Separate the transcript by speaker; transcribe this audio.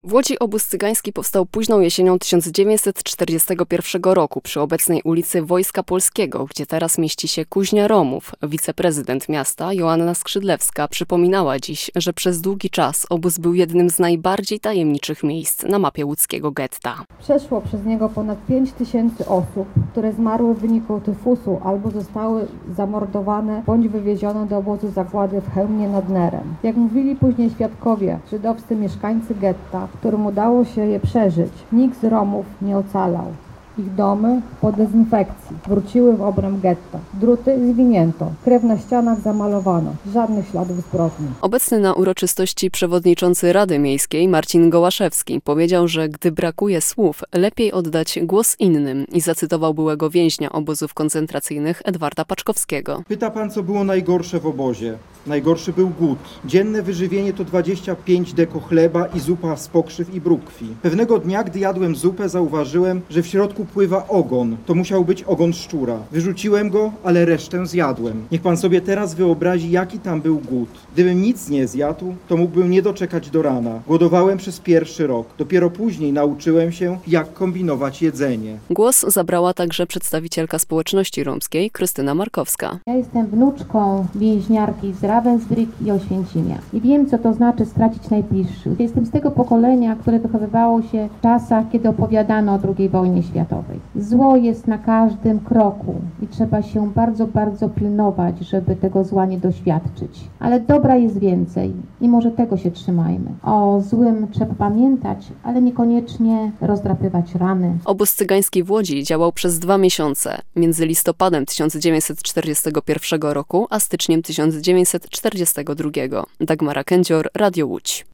Speaker 1: W Łodzi obóz cygański powstał późną jesienią 1941 roku przy obecnej ulicy Wojska Polskiego, gdzie teraz mieści się Kuźnia Romów. Wiceprezydent miasta Joanna Skrzydlewska przypominała dziś, że przez długi czas obóz był jednym z najbardziej tajemniczych miejsc na mapie łódzkiego getta.
Speaker 2: Przeszło przez niego ponad 5 000 osób, które zmarły w wyniku tyfusu albo zostały zamordowane bądź wywiezione do obozu zagłady w Chełmie nad Nerem. Jak mówili później świadkowie, żydowscy mieszkańcy getta, którym udało się je przeżyć, nikt z Romów nie ocalał. Ich domy po dezynfekcji wróciły w obręb getta. Druty zwinięto, krew na ścianach zamalowano, żadnych śladów zbrodni.
Speaker 1: Obecny na uroczystości przewodniczący Rady Miejskiej Marcin Gołaszewski powiedział, że gdy brakuje słów, lepiej oddać głos innym i zacytował byłego więźnia obozów koncentracyjnych Edwarda Paczkowskiego.
Speaker 3: Pyta pan, co było najgorsze w obozie. Najgorszy był głód. Dzienne wyżywienie to 25 deko chleba i zupa z pokrzyw i brukwi. Pewnego dnia, gdy jadłem zupę, zauważyłem, że w środku pływa ogon. To musiał być ogon szczura. Wyrzuciłem go, ale resztę zjadłem. Niech pan sobie teraz wyobrazi, jaki tam był głód. Gdybym nic nie zjadł, to mógłbym nie doczekać do rana. Głodowałem przez pierwszy rok. Dopiero później nauczyłem się, jak kombinować jedzenie.
Speaker 1: Głos zabrała także przedstawicielka społeczności romskiej Krystyna Markowska.
Speaker 4: Ja jestem wnuczką więźniarki z Ravensbrück i Oświęcimia. I wiem, co to znaczy stracić najbliższych. Jestem z tego pokolenia, które wychowywało się w czasach, kiedy opowiadano o II wojnie światowej. Zło jest na każdym kroku i trzeba się bardzo, bardzo pilnować, żeby tego zła nie doświadczyć. Ale dobra jest więcej i może tego się trzymajmy. O złym trzeba pamiętać, ale niekoniecznie rozdrapywać rany.
Speaker 1: Obóz cygański w Łodzi działał przez 2 miesiące, między listopadem 1941 roku a styczniem 1942. Dagmara Kędzior, Radio Łódź.